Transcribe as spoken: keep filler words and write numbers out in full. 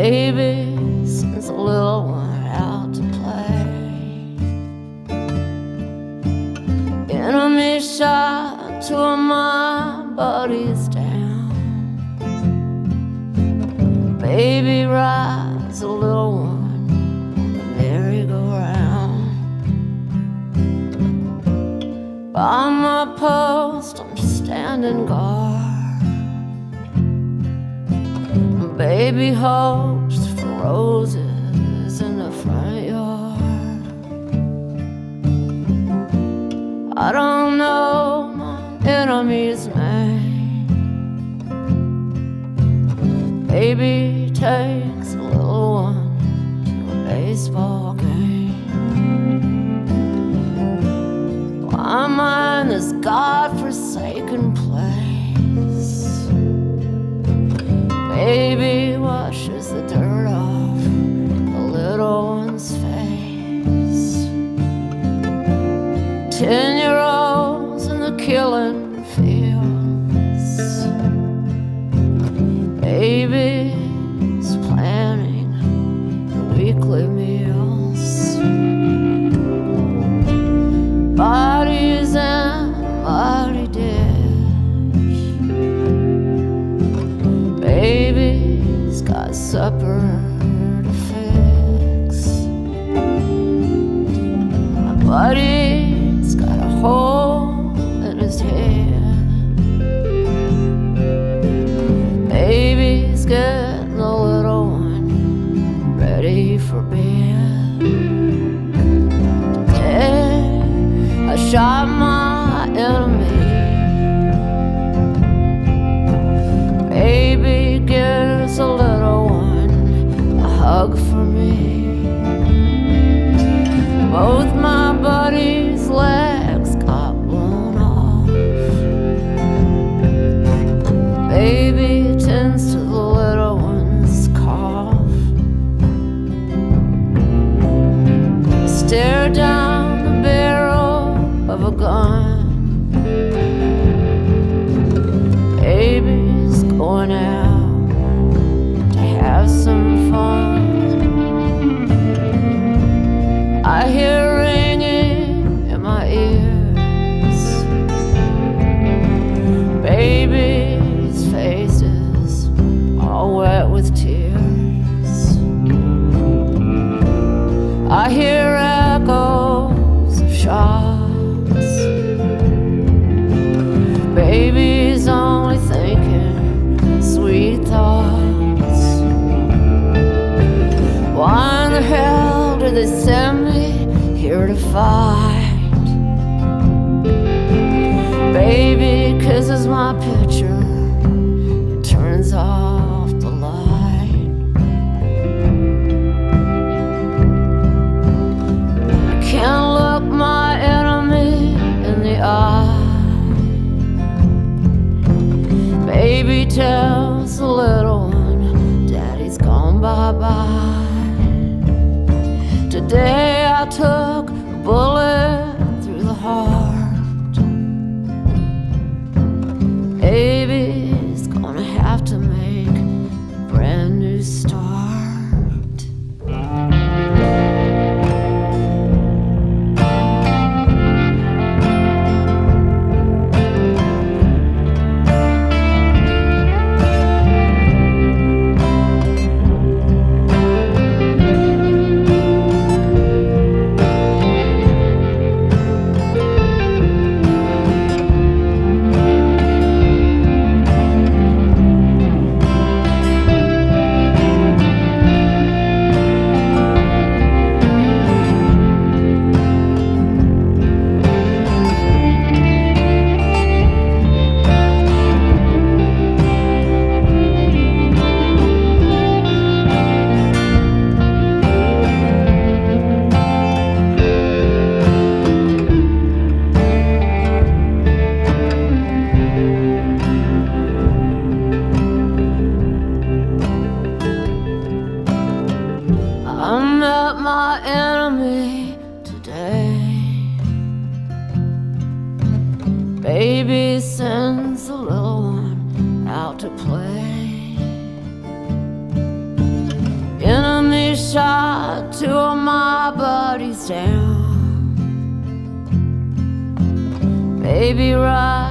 Baby sends a little one out to play. Enemy shot, two of my buddies down. Baby rides a little one on the merry-go-round. By my post I'm standing guard. Baby hopes for roses in the front yard. I don't know my enemy's name. Baby takes a little one to a baseball game. Why am I in this godforsaken place? Baby washes the dirt off the little one's face. Ten-year-olds in the killing fields. Baby's planning the weekly meals. Bodies in muddy ditch. Baby's got supper to fix. My buddy's got a hole in his head. Baby's getting the little one ready for bed. Today I shot my enemy. Baby gives a little one a hug for me. Both my buddies' legs got blown off. Baby tends to the little one's cough. Stare down the barrel of a gun. Baby's going out to have some fun. I hear ringing in my ears. Baby's face is all wet with tears. I hear echoes of shots. Baby's only thinking sweet thoughts. Why in the hell did they send me here to fight? Baby kisses my picture and turns off the light. I can't look my enemy in the eye. Baby tells the little one, Daddy's gone bye-bye. Today I took a bullet through the heart. Baby's gonna have to make a brand new start. down. Baby, ride